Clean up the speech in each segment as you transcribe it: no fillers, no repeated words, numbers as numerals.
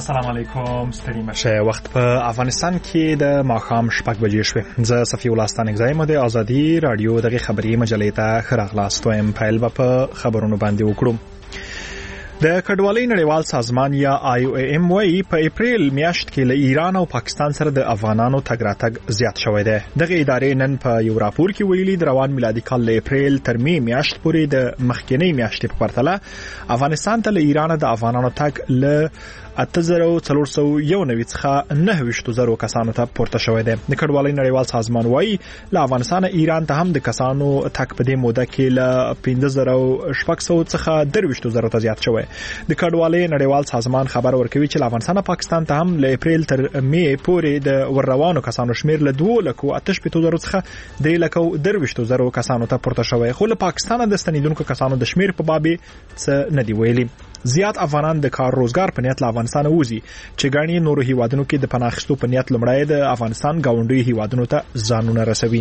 السلام علیکم ستړي مشه. وخت په افغانستان کې د ماښام 6 بجې شوې. زه صفی الله ستانګزای مو د ازادي رادیو دغه خبري مجلې ته خراغلاست وایم. فایل په خبرونو باندې وکړو. د کډوالۍ نړیوال سازمان یا IOM وايي په اپریل میاشت کې له ایران او پاکستان سره د افغانانو تګ راتګ زیات شوی دی. دغه ادارې نن په یو راپور کې ویلي د روان میلادي کال له اپریل تر می میاشت پورې د مخکینی میاشتې په پرتله افغانستان ته له ایران د افغانانو تګ له 8491 څخه 9000 کسانو ته پورته شوی دی. د کډوالۍ نړیوال سازمان وايي له افغانستان ایران ته هم د کسانو تګ په دې موده کې له 5600 څخه 23000 ته زیات شوی. د کډوالۍ نړیوال سازمان خبر ورکوي چې له افغانستان پاکستان ته هم له اپریل تر می پورې د ورروانو کسانو شمیر له 2,88,000 څخه 3,20,000 کسانو ته پورته شوی. خو له پاکستان د ستنیدونکو کسانو د شمیر په باب څه نه دی ویلي. زیات افغانان د کار روزګار په نیت له افغانستان وځي چې ګڼي نورو هیوادونو کې د پناه اخیستو په نیت لمړی د افغانستان گاونډي هیوادونو ته ځانونه رسوي.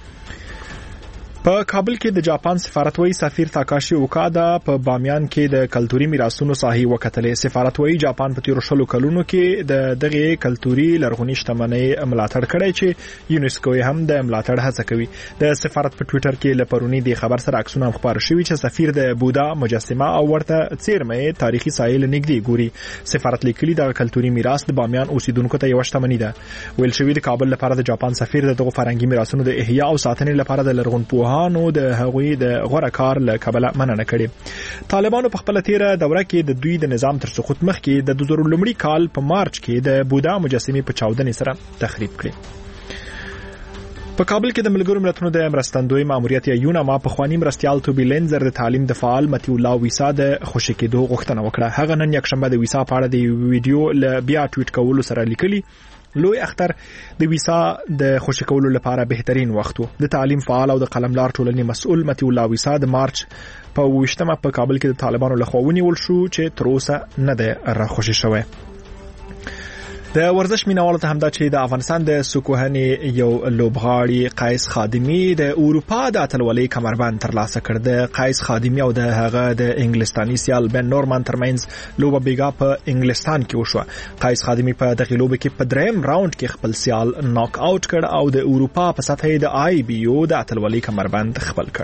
په کابل کې د جاپان سفارتوي سفیر تاکاشي اوکادا په بامیان کې د کلتوري میراثونو ساحې وکتلې. سفارتوي جاپان په 13 کلونو کې د دغه کلتوري لرغونی شتمنۍ ملاتړ کړی چې یونیسکو هم د ملاتړ هڅه کوي. د سفارت په ټوئیټر کې لپرونی د خبر سره عکسونه خبر شوي چې سفیر د بودا مجسمه او ورته څیرمه تاریخي ساحل نږدې ګوري. سفارت لیکلي د کلتوري میراث د بامیان اوسیدونکو ته یو شتمنۍ ده. ویل شوی د کابل لپاره د جاپان سفیر دغه فرهنګي میراثونو د احیا او ساتنې لپاره د لرغونپوهانو د هغوی د غوړه کار له کبله مننه کړې. طالبانو په خپل تیره دوره کې د دوی د نظام تر سقوط مخکې د 2000 کال په مارچ کې د بودا مجسمې په چاودنې سره تخریب کړې. په کابل کې د ملګرو ملتونو د مرستندوی ماموریت یا یوناما په خواني مرستيال توبي لینزر د تعلیم د فعال متي الله ویسا د خوشی کېدو غوښتنه وکړه. هغه نن یکشنبه د ویسا په اړه د ویډیو ل بیا ټویټ کولو سره لیکلي لوی اختر د ویسا د خوشی کولو لپاره بهترین وخت و. د تعلیم فعال او د قلمدار ټولنې مسؤل متي الله ویسا د مارچ په 28مه په کابل کې د طالبانو لخوا ونیول شو چې تر اوسه نه ده را خوشی شوی. د ورزش مینوالو ته همدا چې د افغانستان د سکوهنې یو لوبغاړي قیس خادمی د اروپا د اتلولۍ کمربند ترلاسه کړ. د قیس خادمی او د هغه د انګلستاني سیال بن نورمان ترمنځ لوبه بیګا په انګلستان کې وشوه. قیس خادمی په دغه لوبه کې په دریم راوند کې خپل سیال ناک آوټ کړ او د اروپا په سطح د IBU د اتلولۍ کمربند خپل کړ.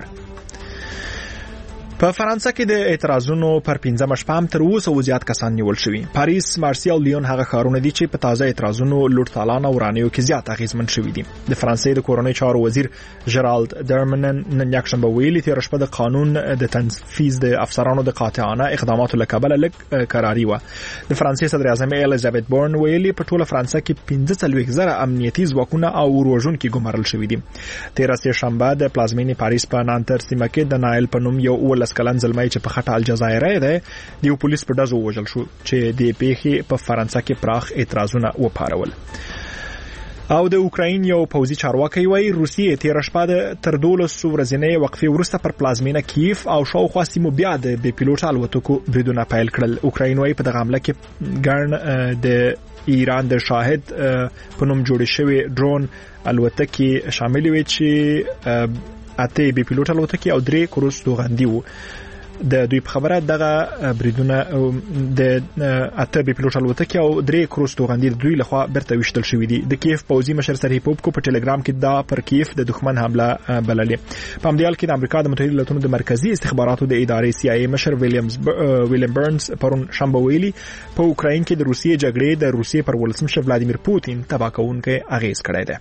په فرانسه کې د اعتراضونو پر 15 شپه تر اوسه زیات کسان نیول شوي. پاریس، مارسی او لیون هغه ښارونه دي چې په تازه اعتراضونو لوټ تالان او ورانیو کې زیات اغیزمن شوي دي. د فرانسې د کورونی چارو وزیر جرالد درمنن نن یکشنبه ویلي تیر شپه د قانون د تنفيذ د افسرانو د قاطعانه اقداماتو لکبل لک قراری و. د فرانسې صدر اعظم الیزابت بورن ویلي په ټوله فرانسه کې 15,000 امنیتي ځواکونه او وروژونکي ګمارل شوي دي. تیر شنبه د پلازمینې پاریس په نانتر سیمه کې د نایل په نوم یو کلن زلمای چې په خټه الجزایر ده د پولیس په ډزو وژل شو چې د پیښې په فرانسه کې پراخ اعتراضونه وپارول. او د اوکراین یو پوځي چارواکي وایي روسیې تیر شپه تر 12 ورځې وقفې وروسته پر پلازمینه کیف او شاوخوا سیمو بیا د بې پیلوټ الوتکو بریدونه پیل کړل. اوکراین وایي په دغه حمله کې ګڼ د ایران د شاهد په نوم جوړ شوی ډرون الوتکې شامل وي چې اته بي پیلوټ الوتکې او 3 کروز توغندي وو. د دوی په خبره دغه بریدونه د اته بي پیلوټ الوتکې او 3 کروز توغندي دوی لخوا برته وشتل شوې دي. د کیف پوځي مشر سرهی پوپکو په ټلګرام کې دا پر کیف د دښمن حمله بللې. په همدې حال کې د امریکا د متحده ایالاتونو د مرکزی استخباراتو د ادارې CIA مشر ویلیام برنز پرون شنبه ویلي په اوکراین کې د روسیې جګړې د روسیې پر ولسمشر ولادیمیر پوتین تباه کوونکی اغیز کړی دی.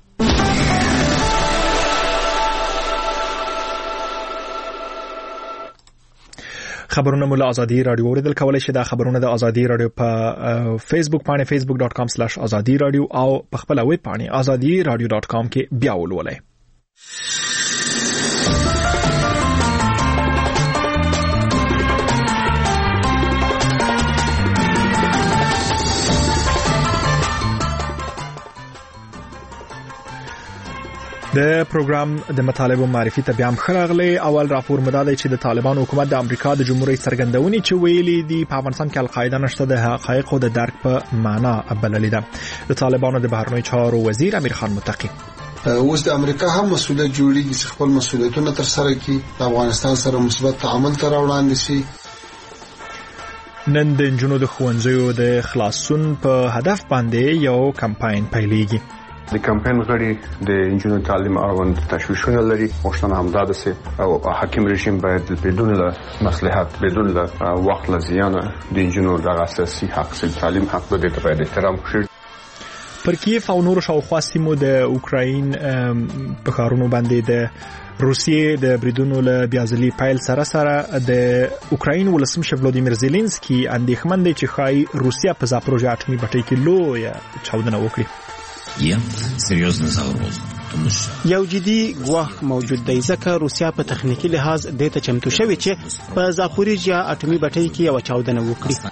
خبرونه مول ازادي رادیو اوریدل کولای شي. دا خبرونه د ازادي رادیو په فیسبوک باندې facebook.com/azadi radio او په خپل ویب باندې azadiradio.com کې بیا ولولئ. د پروګرام د مطالبه معرفي ته بیا مخراغله. اول راپور مداده چې د طالبان حکومت د امریکا د جمهوریت څرګندونې چې ویلي دی په افغانستان کې القاعده نشته د حقایق او د درک په معنا بللې ده. د طالبانو د بهرنی چارو وزیر امیر خان متقی اوس د امریکا هم مسؤلیت جوړیږي چې خپل مسؤلیتونه تر سره کړي، د افغانستان سره مثبت تعامل تر وړاندې شي نن د جنونو د ښوونځیو د خلاصون په هدف باندې یو کمپاین پیلېږي. د کمپاین غړي د انجینر تعلیم اړوند تشویشونه لري. غوښتنه همدا ده او حاکم رژیم باید بدون له مصلحت بدون له وخت له زیان د انجینر د اساسي حق سي تعلیم حق د باید احترام وشي. پر کیف او نور شاوخوا سیمو د اوکراین په کارونو باندې د روسیې د بریدونو له بیازلي پایل سره د اوکراین ولسمشر ولادیمیر زيلنسکي اندېښمن دی چې ښایي روسیا په زاپروژیا اټومي بټۍ کې لویه چاودنه وکړي. یو جدي ګواښ موجود دی ځکه روسیا په تخنیکی لحاظ د ته چمتو شوی چې په زاپروژیا اټومي بټۍ کې یو چاودنه وکړي.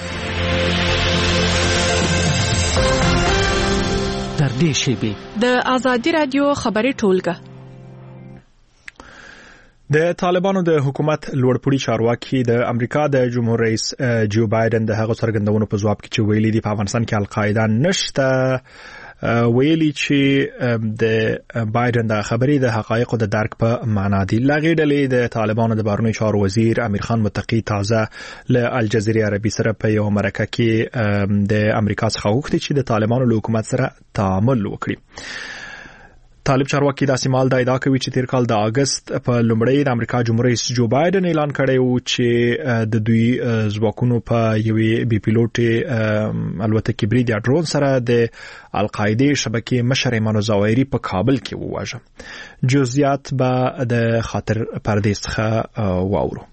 تر دې شیبې د آزادي رادیو خبري ټولګه د طالبانو د حکومت لوړپوړي چارواکي د امریکا د جمهور رئیس جو بایدن د هغه څرګندونو په جواب کې چې ویلي دي په افغانستان کې القاعده نشته، ویلي چې د بایدن د خبرې د حقایقو د درک په معنا دي. لاغې ډلې د طالبانو د بهرنیو چارو وزیر امیر خان متقی تازه له الجزیره عربي سره په یو مرکه کې د امریکا څخه غوښتي چې د طالبانو له حکومت سره تعامل وکړي. طالب چارواکي د سیمال د ادعا کوي چې تیر کال د اگست په لومړی د امریکا جمهور رئیس جو بایدن اعلان کړی و چې د دوی ځواکونو په یوې بي پیلوټ الوتکې برید یا ډرون سره د القاعده شبکې مشر ایمان الزواهری په کابل کې وواژه. جزئیات به د خاطر پردې څخه واورو.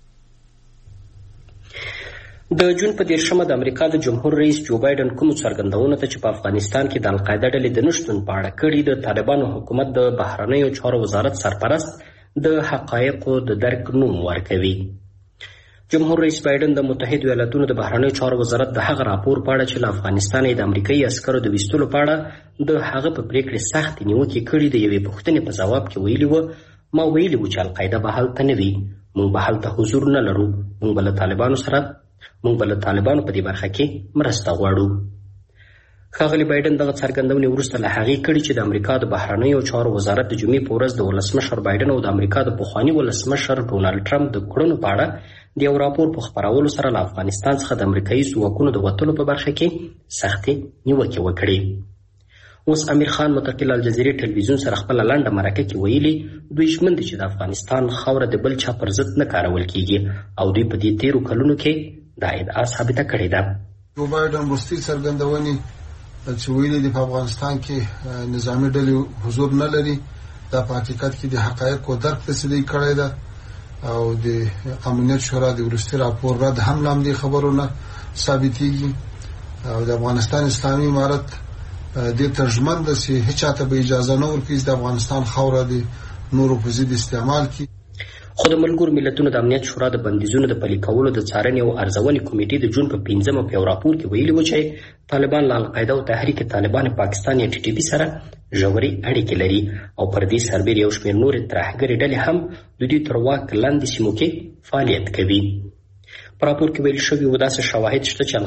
د جون په 13 د امریکا د جمهور رئیس جو بایدن کوم څرګندونه ته چې په افغانستان کې د القاعده ډلې د نشټون په اړه کړي د طالبانو حکومت د بهرنیو چارو وزارت سرپرست د حقایقو د درک نوم ورکوي. جمهور رئیس بایدن د متحده ایالاتونو د بهرنیو چارو وزارت د هغه راپور په اړه چې له افغانستان د امریکایي عسکرو د ویستلو په اړه د هغه په پریکړې سخت نیوکې کړي د یوې پوښتنې په جواب کې ویلي و ما ویلي و چې القاعده به هلته نه وي، موږ به هلته حضور نه لرو، موږ به له طالبانو په دې برخه کې مرسته غواړو. ښاغلي بایدن دغه څرګندونې وروسته له هغې کړي چې د امریکا د بهرنیو چارو وزارت د جمعې په ورځ د ولسمشر بایدن او د امریکا د پخواني ولسمشر ډونالډ ټرمپ د کړنو په اړه د یو راپور په خپرولو سره له افغانستان څخه د امریکایي ځواکونو د وتلو په برخه کې سختې نیوکې وکړي. اوس امیر خان متقی له الجزیرې ټلویزیون سره خپله لنډه مرکه کې ویلي دوی ژمن دي چې د افغانستان خاوره د بل چا پر ضد نه کارول کیږي او دوی په دې تیرو کلونو کې دا ادعا ثابته کړې ده. جو بایدن وروستۍ څرګندونې چې ویلي دي په افغانستان کې نظامي ډلې حضور نه لري، دا په حقیقت کې د حقایقو درک تصدیق کړی ده او د امنیت شورا د وروستي راپور رد هم لامدې خبرونه ثابتېږي او د افغانستان اسلامي امارت د ترجمن د سي هیڅ چاته به اجازه نه ورکړي د افغانستان خاوره د نورو په ضد استعمال کړي. خو د ملګرو ملتونو د امنیت شورا د بندیزونو د پلي کولو د څارنې او ارزونې کمیټې د جون په 15 په یو راپور کې ویلي و چې طالبان له القاعده او تحریک طالبان پاکستان یا ټي ټي پي سره ژورې اړیکې لري او پر دې سربېر یو شمېر نورې ترهګرې ډلې هم د دوی تر واک لاندې سیمو کې فعالیت کوي. په راپور کې ویل شوي و داسې شواهد شته چې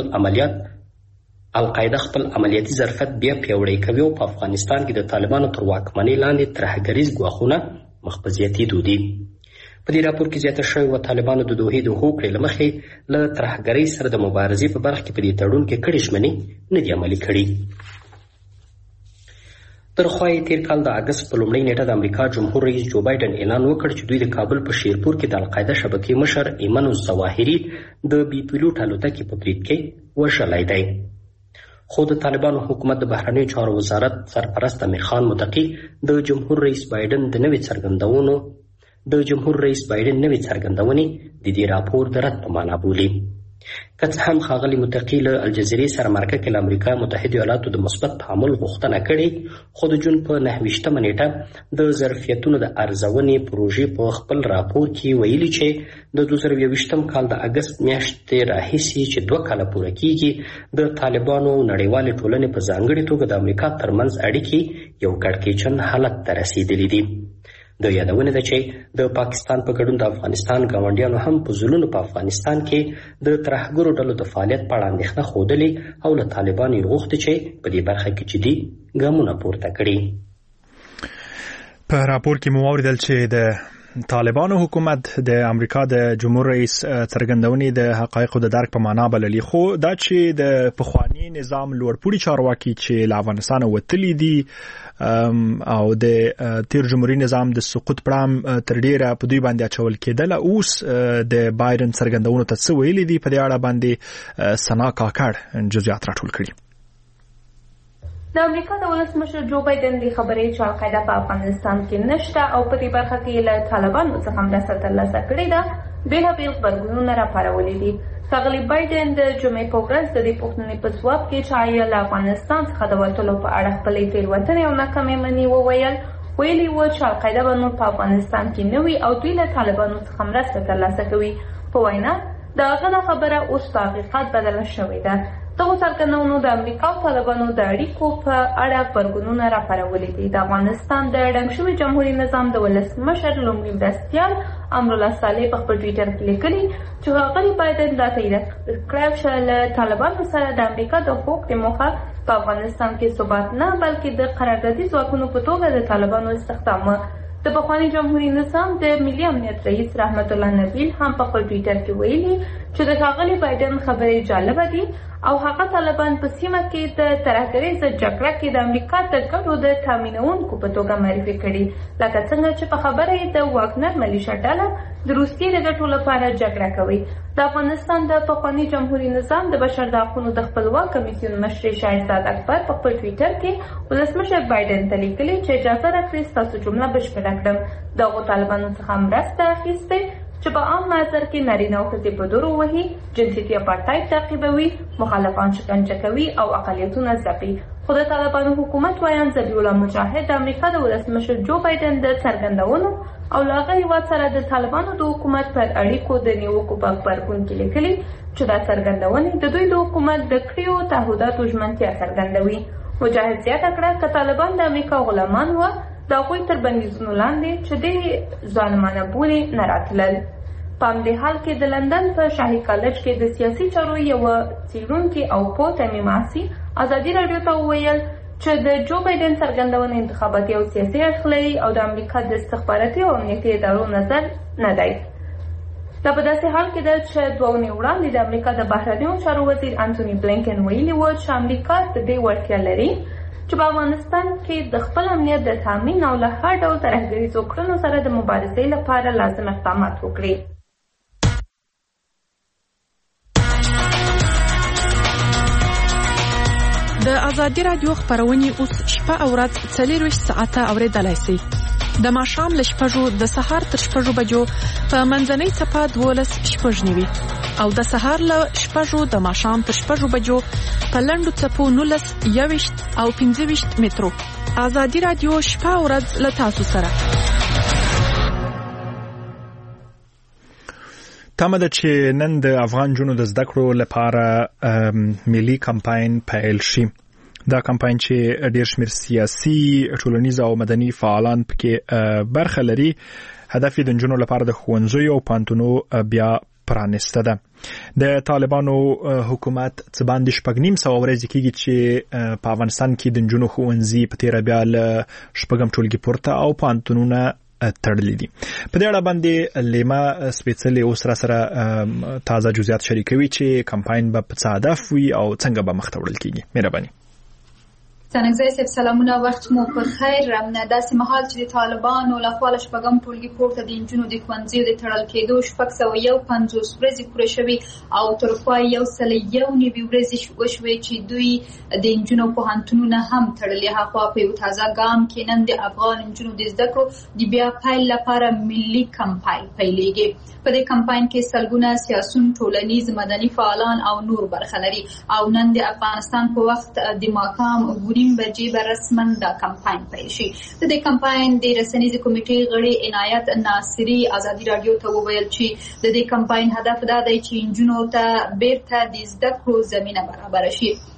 القاعده خپل عملیاتي ظرفیت بیا پیاوړی کوي او په افغانستان کې د طالبانو تر واکمنۍ لاندې ترهګریز ګواښونه مخ په زیاتېدو دي. په دې راپور کې زیاته شوې و طالبانو د دوحې د هوکړې له مخې له ترهګرۍ سره د مبارزې په برخه کې په دې تړون کې کړې ژمنې نه دي عملي کړي. تر خوا یې تیر کال د اګست په لومړۍ نیټه د امریکا جمهور رئیس جو بایدن اعلان وکړ چې دوی د کابل په شیرپور کې د القاعده شبکې مشر ایمن الظواهري د بي پیلوټ الوتکې په برید کې وژلی دی. خو د طالبانو حکومت د بهرنیو چارو وزارت سرپرست امیر خان متقی د جمهور رئیس بایدن نوې څرګندونې د دې راپور د رد په معنا بولي. که څه هم ښاغلي متقي له الجزیرې سره مرکه کې له امریکا متحده ایالاتو د مثبت تعامل غوښتنه کړې، خو د جون په 29 نیټه د ظرفیتونو د ارزونې پروژې په خپل راپور کې ویلي چې د 2021 کال د اګست میاشتې راهیسې چې 2 کاله پوره کیږي د طالبانو نړیوالې ټولنې په ځانګړې توګه د امریکا ترمنځ اړیکې یو کړکېچن حالت ته رسیدلې دي. د یادونه ده چې د پاکستان په ګډون د افغانستان ګاونډیانو هم په ځلونو په افغانستان کې د ترهګرو ډلو د فعالیت په اړه اندېښنه ښودلې او له طالبانو یې غوښتي چې په دې برخه کې جدي ګامونه پورته کړي. په راپور کې مو اوریدل چې د طالبانو حکومت د امریکا د جمهور رئیس څرګندونې د حقایقو د درک په معنا بللي، خو دا چې د پخوانی نظام لوړپوړي چارواکي چې له افغانستان وتلي دي او د تیر جمهوریت نظام د سقوط پړام تر ډیره په دوی باندې اچول کېدل، اوس د بایدن څرګندونو ته څه ویلي دي، په دې اړه باندې سنا کاکړ جزئیات راټول کړي. د امریکا د ولسمشر جو بایدن د خبرې چې القاعده په افغانستان کې نشته او په دې برخه کې له طالبانو څخه مرسته ترلاسه کړې ده بېلابېل غبرګونونه راپارولي دي. ښاغلي بایدن د جمعې په ورځ د دې پوښتنې په ځواب کې چې آیا له افغانستان څخه د وتلو په اړه خپلې تېروتنې او ناکامۍ مني ویلي وو چې القاعده به نور په افغانستان کې نه وي او دوی له طالبانو څخه مرسته ترلاسه کوي. په وینا د هغه دا خبره اوس په حقیقت بدله شوې ده. دغو څرګندونو د امریکا او طالبانو د اړیکو په اړه غبرګونونه راپارولي دي. د افغانستان د ړنګ شوي جمهوري نظام د ولسمشر لومړي مرستیال امرالله صالح په خپل ټویټر کې لیکلي چې ښاغلي بایدن دا تایید کړی چې له طالبانو سره د امریکا د هوکړې موخه په افغانستان کې ثبات نه بلکې د قراردادي ځواکونو په توګه د طالبانو استخدام. د پخواني جمهوري نظام د ملي امنیت رئیس رحمت الله نبیل هم په خپل ټویټر کې ویلي چې د ښاغلي بایدن خبرې جالبه دي او هغه طالبان په سیمه کې د ترهګریزه جګړه کې د امریکا د ګټو د تامینونکو په توګه معرفي کړي، لکه څنګه چې په خبره یې د واګنر ملیشه ډله د روسیې د ګټو لپاره جګړه کوي. د افغانستان د پخواني جمهوري نظام د بشر د حقونو د خپلواک کمیسیون مشر شاهزاده اکبر په خپل ټویټر کې ولسمشر بایدن ته لیکلي چې اجازه راکړئ ستاسو جمله بشپړه کړم. دغو طالبانو څخه مرسته اخیستې چې په عام محضر کې نارینه او ښځې په دورو وهي، جنسیتي اپارټایډ تعقیبوي، مخالفان شکنجه کوي او اقلیتونه ځپي. خو د طالبانو حکومت وایان ذبیح الله مجاهد د امریکا د ولسمشر جو بایدن د څرګندونو او له هغه هېواد سره د طالبانو د حکومت پر اړیکو د نیوکو په غبرګون کې لیکلي چې دا څرګندونې د دوی د حکومت د کړیو تعهداتو ژمنتیا څرګندوي. مجاهد زیاته کړه که طالبان د امریکا غلامان وه د هغوی تر بندیزونو لاندې چې د ظالمانه بولي نه راتلل. په همدې حال کې د لندن په شاهي کالج کې د سیاسي چارو یوه څېړونکي او پوه تمیم عاصي ازادي راډیو ته وویل چې د جو بایدن څرګندونه انتخاباتي او سیاسي اړخ لري او د امریکا د استخباراتي او امنیتي ادارو نظر نه دی. دا په داسې حال کې ده چې 2 اونۍ وړاندې د امریکا د بهرنیو چارو وزیر انټوني بلینکن ویلي و چې امریکا د دې وړتیا لري چې په افغانستان کې د خپل امنیت د تامین او له هر ډول ترهګریزو کړنو سره د مبارزې لپاره لازم اقدامات وکړي. د ازادي راډیو خبرونه اوس شپه او ورځ 24 ساعته اوریدلای شئ. د ماښام له 6 د سهار تر 6 بجو په منځنۍ صفه 12:09 او د سهار له 6 د ماښام تر 6 بجو په لنډو څپو 19 21 او 25 مترو. ازادي راډیو شپه او ورځ له تاسو سره. تمه ده چې نن د افغان جنو د زده کړو لپاره ملي کمپاین پیل شي. دا کمپاین چې ډېر شمېر سیاسي، ټولنیز او مدني فعالان پکې برخه لري، هدف یې د نجونو لپاره د ښوونځیو او پوهنتونونو بیا پرانسته ده. د طالبانو حکومت څه باندې 6.5 ورځې کېږي چې په افغانستان کې د نجونو ښوونځي په تېره بیا له 6 ټولګي پورته او پوهنتونونه تړلي دي. په دې اړه باندې لیما سپیڅلې اوس را سره تازه جزئیات شریکوي چې کمپاین به په څه هدف وي او څنګه به مخ ته وړل کېږي. مهرباني. څنګه صاحب سلامونه، وخت مو پر خیر. داسې مهال چې د طالبانو له خوا له 6 ټولګي پورته د نجونو د ښوونځیو د تړل کېدو 651 ورځې پوره شوي او تر پای 191 ورځې وشوې چې دوی د نجونو پوهنتونونه هم تړلي. هغه په یو تازه ګام کې نن د افغان نجونو د زده کړو د بیا پیل لپاره ملي کمپاین پیلېږي. په دې کمپاین کې سلګونه سیاسون، ټولنیز، مدني فعالان او نور برخه لري او نن د افغانستان په وخت د ماښام 9 بجې به رسما دا کمپاین پیل شي. د دې کمپاین د رسنیزې کمیټې غړي عنایت ناصري ازادي راډیو ته وویل چې د دې کمپاین هدف دا دی چې نجونو ته بیرته د زده کړو زمینه برابره شي.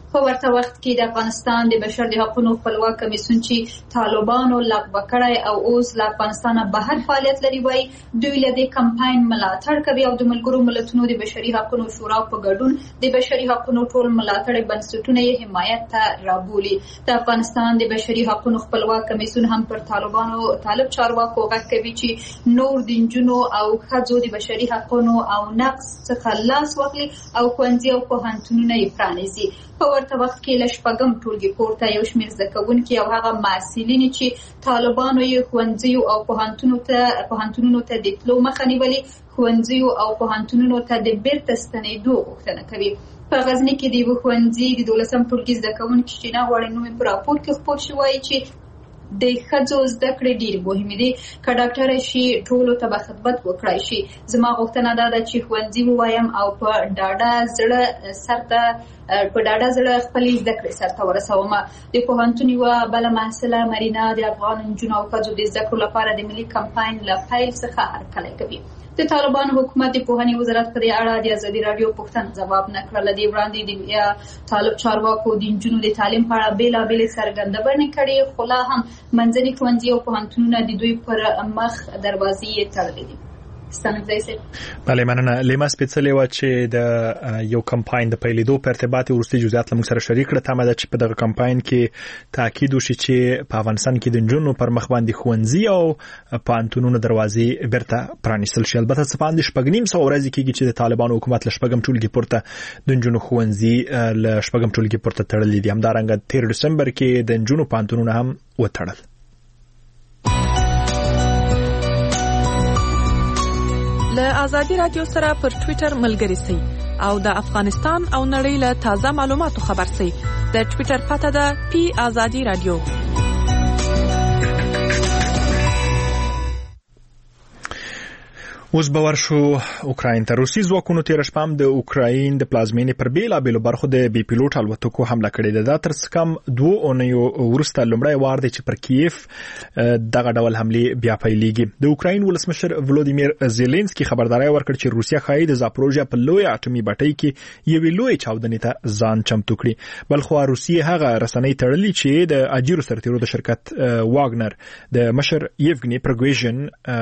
په ورته وخت کې د افغانستان د بشر د حقوقو خپلواک کمیسیون چې طالبانو لغوه کړی او اوس له افغانستان بهر فعالیت لري وایي دوی له دې کمپاین ملاتړ کوي او د ملګرو ملتونو د بشري حقوقو شورا په ګډون د بشري حقوقو ټول ملاتړ بنسټونه یې حمایت ته رابولي. د افغانستان د بشري حقوقو خپلواک کمیسیون هم پر طالبانو طالب چارواکو غږ کوي چې نور د نجونو او ښځو د بشري حقوقو او نقض څخه لاس واخلي او ښوونځي او پوهنتونونه یې پرانیزي. په ورته وخت کې له شپږم ټولګي پورته یو شمېر زده کوونکي او هغه محصلین چې طالبانو یې ښوونځیو او پوهنتونونو ته د تلو مخه نیولې، ښوونځیو او پوهنتونونو ته د بیرته ستنېدو غوښتنه کوي. په غزني کې د یوه ښوونځي د 12م ټولګي زده کوونکي چې نه غواړي نوم یې په راپور کې خپور شي وایي چې د ښځو زده کړې ډېرې مهمې دي. که ډاکټره شي ټولو ته به خدمت وکړای شي. زما غوښتنه دا ده چې ښوونځي ووایم او په ډاډه زړه خپلې زده کړې سرته ورسوم. د پوهنتون یوه بله محصله مرینا د افغان نجونو او ښځو د زده کړو لپاره د ملي کمپاین له پیل څخه هرکلی کوي. د طالبانو حکومت د پوهنې وزارت په دې اړه د ازادي راډیو پوښتنه ځواب نه کړله. دې وړاندې د طالب چارواکو د نجونو د تعلیم په اړه بېلابېلې څرګندونې کړې، خو لا هم منځني ښوونځي او پوهنتونونه د دوی پر مخ دروازې یې تړلې دي. بله مننه. لیما سپیڅلې وه چې د یو کمپاین د پیلېدو په ارتباط وروستي جزئیات له موږ سره شریک کړه. تمه ده چې په دغه کمپاین کې تاکید وشي چې په افغانستان کې د نجونو پر مخ باندې ښوونځي او پوهنتونونو دروازې بیرته پرانیستل شي. البته څه باندې 9.5 ورځې کېږي چې د طالبانو حکومت له 4م ټولګي پورته د نجونو ښوونځي له 4م ټولګي پورته تړلي دي. همدارنګه 13 ډسمبر کې د نجونو پوهنتونونه هم وتړل. له ازادي رادیو سره پر ټوئیټر ملګری سئ او د افغانستان او نړۍ له تازه معلوماتو خبر سئ. د ټوئیټر پته ده پی ازادي رادیو. اوس به ورشو اوکراین ته. روسي ځواکونو تېره شپه هم د اوکراین د پلازمینې پر بېلابېلو برخو د بې پیلوټ الوتکو حمله کړې ده. دا تر څه کم 2 اونیو وروسته لومړی وار دی چې پر کیف دغه ډول حملې بیا پیلېږي. د اوکراین ولسمشر ولودیمیر زيلنسکي خبرداری ورکړ چې روسیا ښایي د زاپروژیا په لوی اټومي بټۍ کې یوې لوی چاودنې ته ځان چمتو کړي. بلخو روسیې هغه رسنۍ تړلې چې د اجیرو سرتیرو د شرکت واګنر د مشر یفګني پرګوژن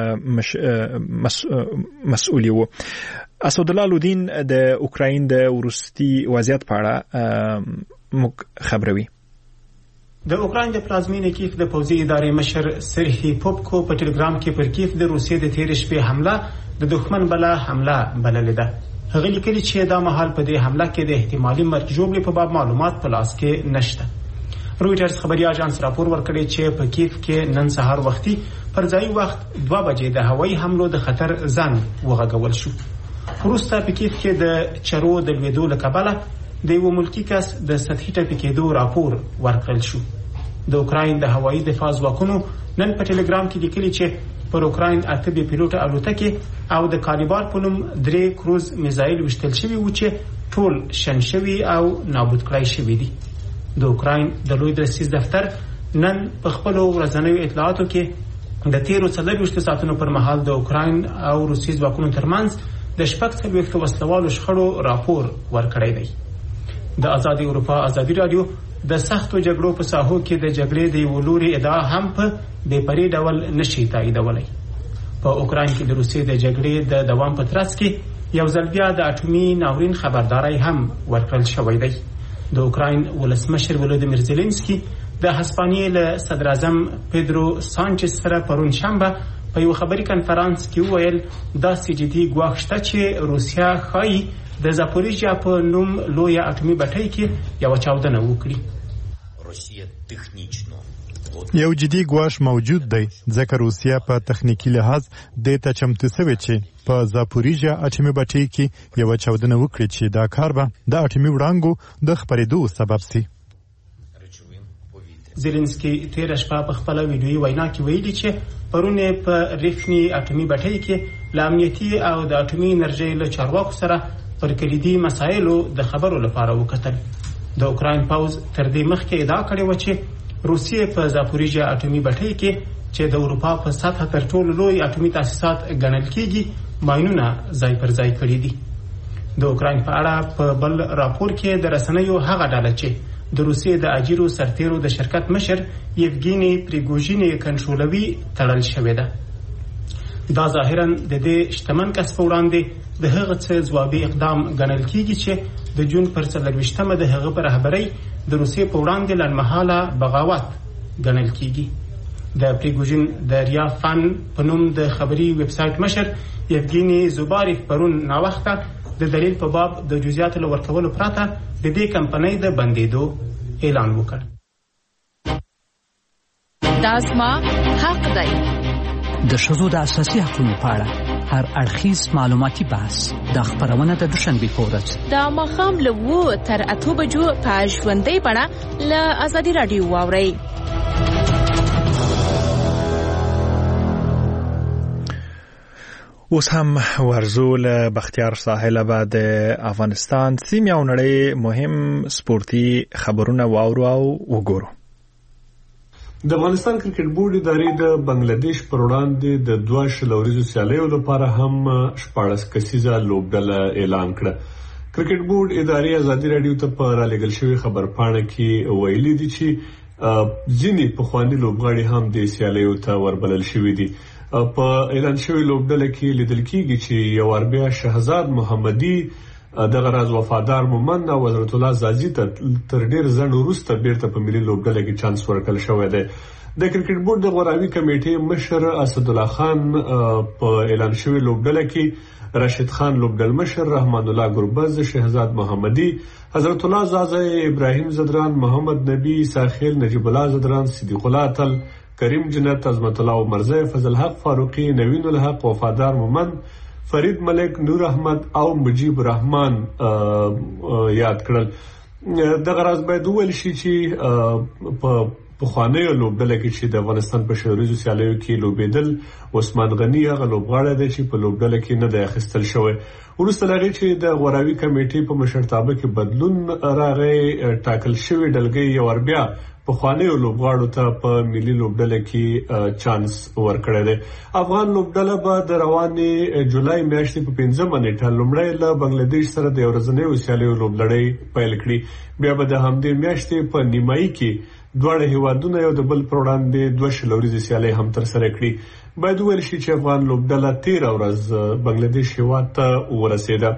مسؤلی وو. اسد الله لودین د اوکراین د وروستي وضعیت په اړه موږ خبروي. د اوکراین د پلازمینې کیف د پوځي ادارې مشر سرهی پوپکو په ټلګرام کې پر کیف د روسیې د تېرې شپې حمله د دښمن بله حمله بللې ده. هغه لیکلي چې دا مهال په دې حمله کې د احتمالي مرګ ژوبلې په باب معلومات په لاس کې نشته. رویټرز خبري اژانس راپور ورکړی چې په کیف کې نن سهار وختي پر ځای وخت 2 بجې د هوایي حملو د خطر ځان وغږول شو. وروسته په کیف کې د چرو د لویدو له کبله د یو ملکی کس د سطحي ټپي کېدو راپور ورکړل شو. د اوکراین د هوایي دفاع ځواکونو نن په ټلګرام کې لیکلي چې پر اوکراین 8 بې پیلوټه الوتکې او د کالیبار په نوم 3 کروز میزایل وشتل شوي و چې ټول شن شوي او نابود کړای شوي دي. د اوکراین د لوی درسیز دفتر نن په خپل ورځنیو اطلاعاتو کې د 13 ساعتونو پر مهال د اوکراین او روسي ځواکونو ترمنځ د 40 وسلوالو شخړو راپور ورکړی دی. د آزادي اروپا آزادي رادیو د سختو جګړو په ساحو کې د جګړې د ولوري ادعا هم په بې پرې ډول نشي تاییدولای. په اوکراین کې د روسي د جګړې د دوام په ترڅ کې یو ځل بیا د اټومي ناورین خبرداري هم ورکړل شوې ده. د اوکراین ولسمشر ولودیمیر زيلنسکي د هسپانیې له صدر اعظم پیدرو سانچز سره پرون شنبه په یو خبري کنفرانس کې وویل دا سجدي ګواښ شته چې روسیا ښایي د زاپوریژیا په نوم لوی اټومي بټۍ کې یو چاودنه وکړي. یو جدي ګواښ موجود دی ځکه روسیا په تخنیکی لحاظ د ته چمتو شوی چې په زاپوریژیا اټومي بټۍ کې یو چاودنه وکړي چې دا کار به د اټومي وړانګو د خپرېدو سبب شي. زيلنسکي تېره شپه په خپل ویډیويي وینا کې ویلي چې پرونه په ریفني اټومي بټۍ کې د امنیتي او د اټومي انرژۍ له چارواکو سره پر کلیدي مسایلو د خبرو لپاره وکتل. د اوکراین پوز تر دې مخکې ادعا کړې و چې روسیې په زاپوریژیا اټومي بټۍ کې چې د اروپا په سطح تر ټولو لوی اټومي تاسیسات ګڼل کېږي ماینونه ځای پر ځای کړي دي. د اوکراین په اړه په بل راپور کې د رسنیو هغه ډله چې د روسیې د اجیرو سرتیرو د شرکت مشر یفګینی پریګوژین کنټرولوي تړل شوې ده. دا ظاهرا د دې شتمن کس په وړاندې د هغه څه ځوابي اقدام ګڼل کیږي چې د جون پر 24مه د هغه په رهبرۍ د روسیې په وړاندې لنډمهاله بغاوت ګڼل کیږي. د پریګوژین د ریا فن په نوم د خبري ویب سټ مشر یفګینی زوباریف پرون ناوخته د دلیل په باب د جزئیاتو ورکولو پرته د دې کمپنۍ د بندیدو اعلان وکړ. دا زما حق دی. د ښځو د اساسي حقوقو په اړه هر اړخیز معلوماتي بحث د خبرونه د دوشنبې په ورځ د ماښام له 7 تر 8 بجو په ژوندۍ بڼه له ازادي راډیو واورئ. اوس هم ورزو له بختیار ساحل بعد افغانستان سیمه او نړۍ مهم سپورتي خبرونه واورو او وګورو. د افغانستان کرکټ بورډ ادارې د بنگلاديش پر وړاندې د 2 شلوريزو سیالیو لپاره هم 14 کسیزه لوبډله اعلان کړه. کرکټ بورډ ادارې ازادي راډیو ته په رالېږل شوی خبرپاڼه کې ویلي دي چې ځینې پخواني لوبغاړي هم د سیالیو ته وربلل شوي دي. په اعلان شوی لوبډله کې لیدل کیږي چې یو اربیا شهزاد محمدي دغه راز وفادار مومن او حضرت الله زاجی ته تر ډیر ځنډ وروسته بیرته په ملي لوبډله کې چانس ورکړل شوی دی. د کرکټ بورډ د غوراوي کمیټې مشر اسد الله خان په اعلان شوی لوبډله کې راشد خان لوبډل مشر، رحمان الله ګربز، شهزاد محمدي، حضرت الله زازه، ابراهیم زدران، محمد نبی، ساخیل، نجیب الله زدران، صدیق الله تل، کریم جنت، عظمت الله مرزا، فضل حق فاروقی، نوین الحق، وفادار مومن، فرید ملک، نور احمد او مجیب الرحمن یاد کړل. دغه راز باید وویل شي چې په پخوانیو لوبډله کې چې د افغانستان په شوریزو سیالیو کې لوبېدل عثمان غنی هغه لوبغاړی دی چې په لوبډله کې نه دی اخیستل شوی. وروسته له هغې چې د غوراوي کمیټې په مشرتابه کې بدلون راغی، ټاکل شوی ډلګۍ یو ور بیا پخوانیو لوبغاړو ته په ملي لوبډله کې چانس ورکړی دی. افغان لوبډله به د روانې جولای میاشتې په 5مه نیټه لومړی له بنگلاديش سره د ورځنیو سیالیو لوبلړۍ پیل کړي. بیا به د همدې میاشتې په نیمایي کې دواړه هیوادونه یو د بل پر وړاندې 2 شلوريزې سیالۍ هم ترسره کړي. باید وویل شي چې افغان لوبډله 13 ورځ بنگلاديش هیواد ته ورسېده.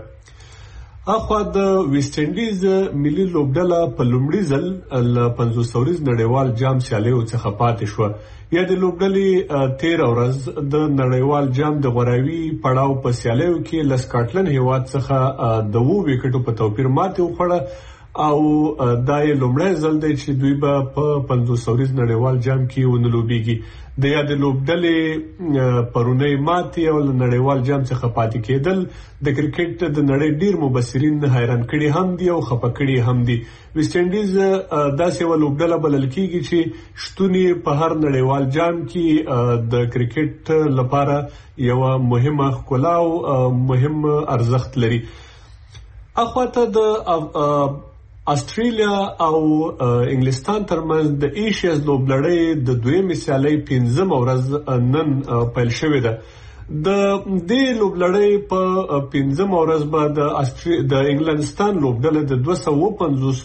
اخوا د ویسټ انډیز ملي لوبډله په لومړي ځل له 50 ورځ نړیوال جام سیالیو څخه پاتې شو. یا د لوبډلې 13 ورځ د نړیوال جام د غوراوي پړاو په سیالیو کې له سکاټلند هیواد څخه د 2 وکټو په توپیر ماتې وخوړه او دا یې لومړی ځل دی چې دوی به په 50 ورځ نړیوال جام کې ونه لوبېږي. د یاد لوبډلې پرونی ماتې او نړیوال جام څخه پاتې کېدل د کرکټ د نړۍ ډیر مبصرین حیران کړي هم دي او خپه کړي هم دي. ویسټ انډیز داسې یو لوبډله بلل کېږي چې شتون په هر نړیوال جام کې د کرکټ لپاره یو مهمه ښکلا او مهم ارزښت لري. اخواته د استرالیا او انګلستان ترمنځ د ایشیاز لوبلړۍ د دویمې سیالۍ 5مه ورځ نن پیل شوې ده. د دې لوبلړۍ په 5مه ورځ به د انګلستان لوبډله د 250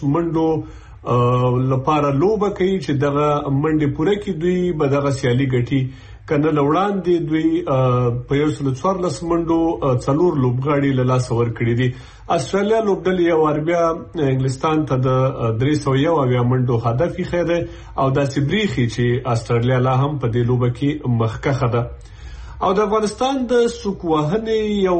منډو لپاره لوبه کوي چې دغه منډې پوره کړي. دوی به دغه سیالي ګټي. کنه لوړاندې دوی په 114 منډو 4 لوبغاړي له لاسه ورکړي دي. استرالیا لوبډلې یو ور بیا انګلستان ته د 301 منډو هدف یې خېده او داسې بریخي چې استرالیا لا هم په دې لوبه کې مخکښه ده. او د افغانستان د سوکوهنې یو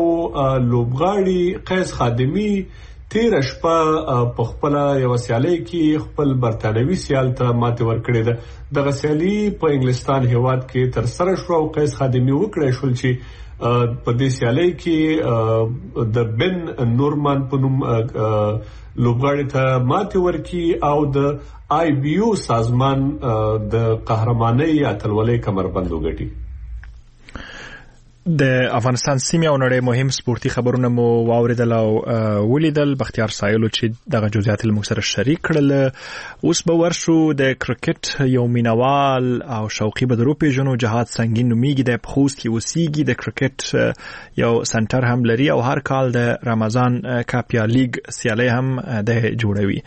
لوبغاړي قیس خادمي 13 شپه په خپل یو سیالي کې خپل برتانوي سیال ته ماته ورکړې ده. دغه سیالي په انګلستان هیواد کې تر سره شو او قیس خادمي وکړای شو چې په دې سیالي کې د بن نورمان په نوم لوبغاړي ته ماته ورکړي او د آی بی او سازمان د قهرمانۍ اتلولۍ کمربند وګټي. د افغانستان سیمه او نړۍ مهم سپورتي خبرونه مو واوریدل او ولیدل. بختیار سایلو چې دغه جزئیات له موږ سره شریک کړل. اوس به ورشو د کرکټ یو مینوال او شوقي به درو پیژنو. جهاد سنگین نومیږي، د خوست کې اوسېږي، د کرکټ یو سنټر هم لري او هر کال د رمضان کاپ یا لیګ سیالي هم د جوړوي.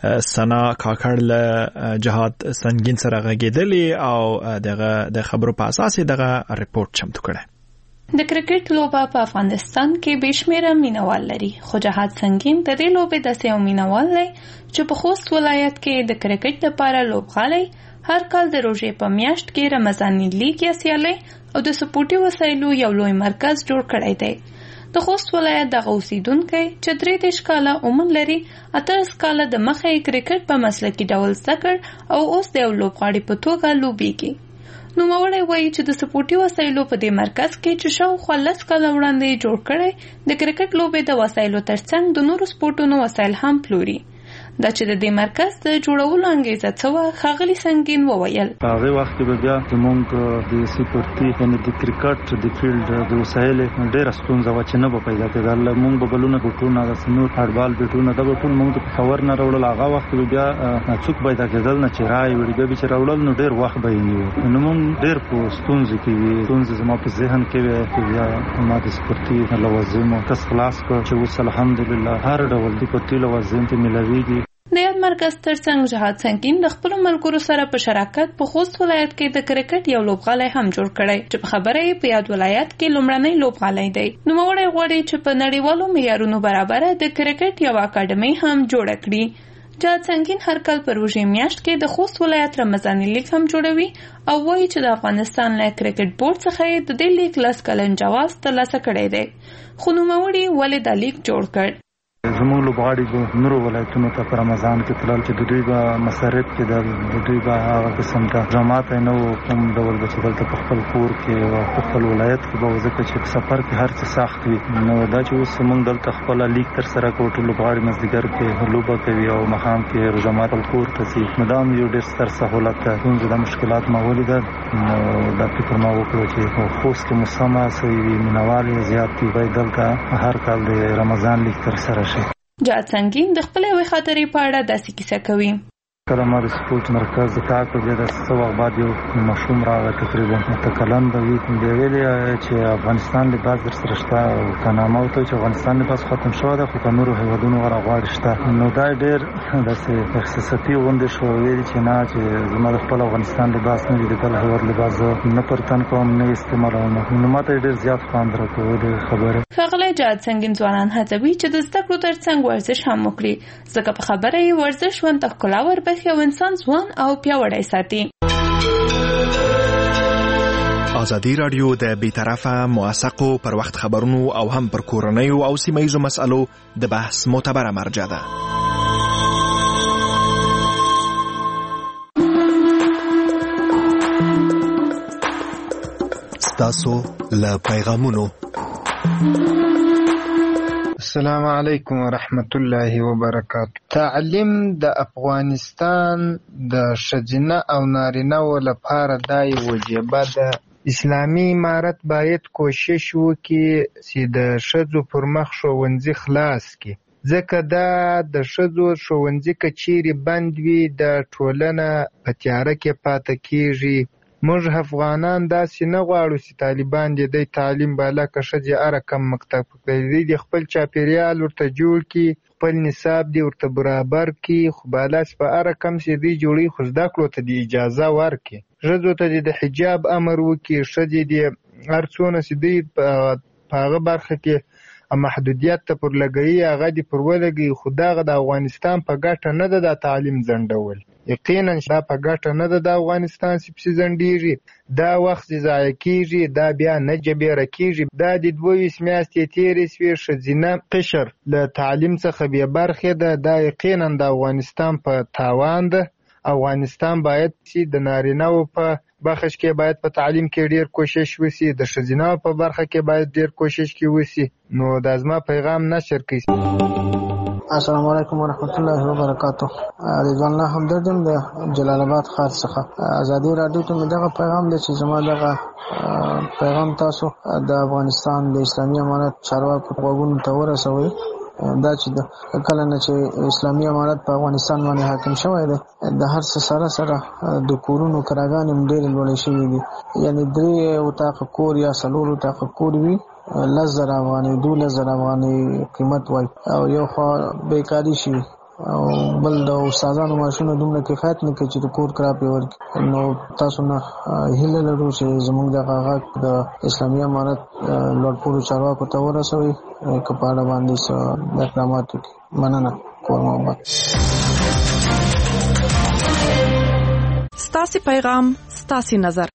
سنا کاکړ له جهاد سنگین سره غږېدلې او دغه د خبرو په اساس دغه ریپورت چمتو کړی. د کرکټ لوبه په افغانستان کې بشمیره مینوال لري، خو جهاد سنگین د دې لوبې داسې یو مینوال دی چې په خوست ولایت کې د کرکټ لپاره لوبغالی هر کال د روژې په میاشت کې رمضاني لیګ یا سیالي او د سپورټي وسایلو یو لوی مرکز جوړ کړی دی. د خوست ولایت دغه اوسیدونکی چې 33 کاله عمر لري، 18 کاله د مخې کرکټ په مسلکي ډول زده کړ او اوس د یو لوبغاړي په توګه لوبیږي. نوموړی وایي چې د سپورټي وسایلو په دې مرکز کې چې شاوخوا 10 کاله وړاندې جوړ کړی د کرکټ لوبې د وسایلو ترڅنګ د نورو سپورټونو وسایل هم پلوري. دا چې د دې مرکز د جوړولو انګیزه څه وه، ښاغلي سنگین وویل. هغه وخت کې بیا زموږ د سپورټي یعنې د کرکټ د فیلډ د وسایل ډېره ستونزه وه چې نه به پیدا کېدل. موږ به بلونه بوټونه داسې نور هډبال بوټونه دا به ټول موږ ته پېښور نه راوړل. هغه وخت کې بیا څوک پیدا کېدل نه چې رایې وړي، بیا به چې راوړل نو ډېر وخت به یې نیو. نو موږ ډېر په ستونزو کې وي. ستونزې زما په ذهن کې وې چې بیا ما د سپورټي لوازمو کس خلاص کړ چې اوس الحمدلله هر ډول د سپورټي لوازم ته ملاویږي. د یاد مرکز ترڅنګ جهاد سنگین د خپلو ملګرو سره په شراکت په خوست ولایت کې د کرکټ یو لوبغالی هم جوړ کړی چې په خبره یې په یاد ولایت کې لومړنی لوبغالی دی. نوموړی غواړي چې په نړیوالو معیارونو برابره د کرکټ یو اکاډمي هم جوړه کړي. جهاد سنگین هر کال په روژې میاشت کې د خوست ولایت رمضاني لیګ هم جوړوي او وایي چې د افغانستان له کرکټ بورډ څخه یې د دې لیګ 10 کلن جواز ترلاسه کړی دی. خو نوموړي ولې دا لیګ جوړ کړ؟ زموږ لوبغاړي به نورو ولایتونو ته په رمضان کې تلل چې د دوی به مصارف کېدل، د دوی به هغه قسم ته جامات نه وو کوم ډول به چې دلته په خپل کور کې او په خپل ولایت کې به ځکه چې په سفر کې هر څه سخت وي. نو دا چې اوس موږ دلته خپله لیګ ترسره کوو، ټول لوبغاړي مازدیګر کې لوبه کوي او ماښام کې جامات کور ته ځي. نو دا هم یو ډېر ستر سهولت ده. ستونزې دا مشکلات ما ولیدل، نو دا فکر ما وکړو چې خوست کې مو سمه سوی وي، مینوال یې زیات دي، باید دلته هر کال د رمضان لیګ ترسره شي. جهاد سنگین د خپلې یوې خاطرې په اړه داسې کیسه کوي. کله ما د سپورټ مرکز د کار په بیا د څه وخت بعد یو ماشوم راغی، تقریبا متکلم به وي، بیا ویلې چې افغانستان لباس در سره شته او کانامه ورته چې افغانستان لباس ختم شوی دی خو په نورو هېوادونو راغواړي شته. نو دا ډېر داسې احساساتي غوندې شو، ویلي چې نه چې زما د خپل افغانستان لباس نه وي، د بل هېواد لباس زه نه پر تن کوم نه استعمالوم. نو ما ته ډېر زیات خوند راکوي د خبرې. ښاغلی جهاد سنگین ځوانان هڅوي چې د زده کړو ترڅنګ ورزش هم وکړي، ځکه په خبره یې ورزش ژوند ته ښکلا وربښي او انسان ځوان او پیاوړی ساتي. ازادي رادیو د بیطرفه موثقو پر وخت خبرونو او هم پر کورنیو او سیمه‌ییزو مسألو د بحث معتبره مرجع ده. ستاسو له پیغامونو. السلام علیکم ورحمت الله وبرکاته. تعلیم د افغانستان د ښځینه او نارینه‌و لپاره دا وجیبه ده. اسلامي امارت باید کوشش وکړي چې د ښځو پر مخ ښوونځي خلاص کړي، ځکه دا د ښځو ښوونځي که چیرې بند وي د ټولنه په تیاره کې پاتې کیږي. موږ افغانان داسې نه غواړو چې طالبان د تعلیم بالا که ښځې هره کم مکتب کوي، د خپل چاپیریال ورته جوړ کړي، خپل نصاب دی ورته برابر کړي، خو بالا چې په هره کم چې دی جوړي خو زده کړو ته د اجازه ورکړي، ښځو ته د حجاب امر وکړي، ښځې د هر څونه چې دی په هغه برخه کې محدودیت ته پر لګوي هغه دې پر ولګوي. خو دغه د افغانستان په ګټه نه ده دا تعلیم ځنډول، یقینا دا په ګټه نه ده د افغانستان چې پسې ځنډېږي، دا وخت ضایع کېږي، دا بیا نه جبیره کېږي. دا د 22 میاشتې تېرې شوې ښځینه قشر له تعلیم څخه بې برخې ده، دا یقینا د افغانستان په تاوان ده. افغانستان باید چې د نارینه‌و په برخه کې باید په تعلیم کې ډیر کوشش وشي، د ښځینه‌و په برخه کې باید ډیر کوشش وشي. نو دا زما پیغام نشر کړئ. السلام علیکم ورحمت الله وبرکاتہ. رضوان الله همدردم د جلال آباد ښار څخه. ازادي رادیو ته مې دغه پیغام دی چې زما دغه پیغام تاسو د افغانستان د اسلامي امارت چارواکو غوږونو ته ورسوئ. دا چې د کله نه چې اسلامي امارت په افغانستان باندې حاکم شوی دی، د هر څه سره د کورونو کراګانې هم ډېرې لوړې شوي دي. یعنې 3 اتاقه کور یا 4 اتاقه کور وي 10,000 افغانۍ 12,000 افغانۍ قیمت وای، او یو خوا بیکاري شي او بل د استادانو معاشونه دومره کفایت نه کوي چې د کور کرا پې ورکړي. نو تاسو نه هیله لرو چې زموږ دغه غږ د اسلامي امارت لوړپوړو چارواکو ته ورسوئ که په اړه باندې څه اقدامات وکړي. مننه. کور محمد. ستاسې پیغام ستاسې نظر.